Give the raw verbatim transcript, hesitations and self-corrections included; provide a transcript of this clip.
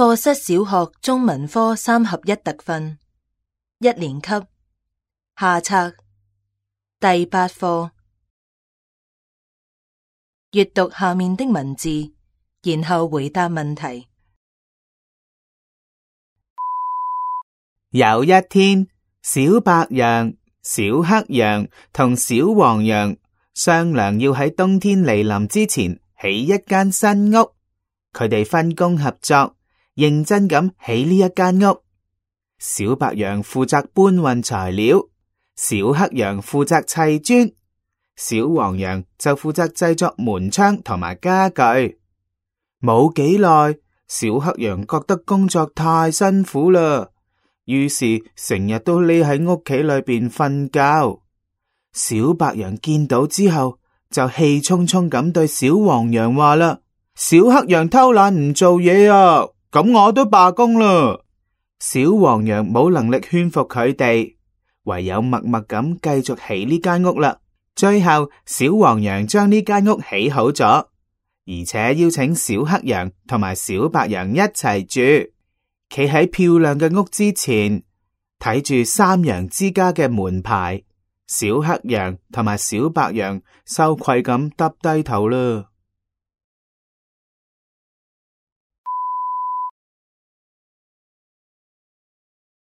課室小學中文科三合一特訓，一年級下冊第八課。閱讀下面的文字，然後回答問題。 有一天，小白羊、小黑羊同小黃羊商量要喺冬天來臨之前起一間新屋。佢哋分工合作，認真咁起呢一間屋。小白羊負責搬運材料，小黑羊負責砌磚，小黃羊就負責製作門窗同埋家具。冇幾耐，小黑羊覺得工作太辛苦啦，於是成日都匿喺屋企裏邊瞓覺。小白羊見到之後，就氣沖沖咁對小黃羊話啦：小黑羊偷懶唔做嘢啊，咁我都罷工啦。小黃羊冇能力勸服佢哋，唯有默默咁繼續起呢間屋啦。最後，小黃羊將呢間屋起好咗，而且邀請小黑羊同埋小白羊一齊住。企喺漂亮嘅屋之前，睇住三羊之家嘅門牌，小黑羊同埋小白羊羞愧咁耷低頭啦。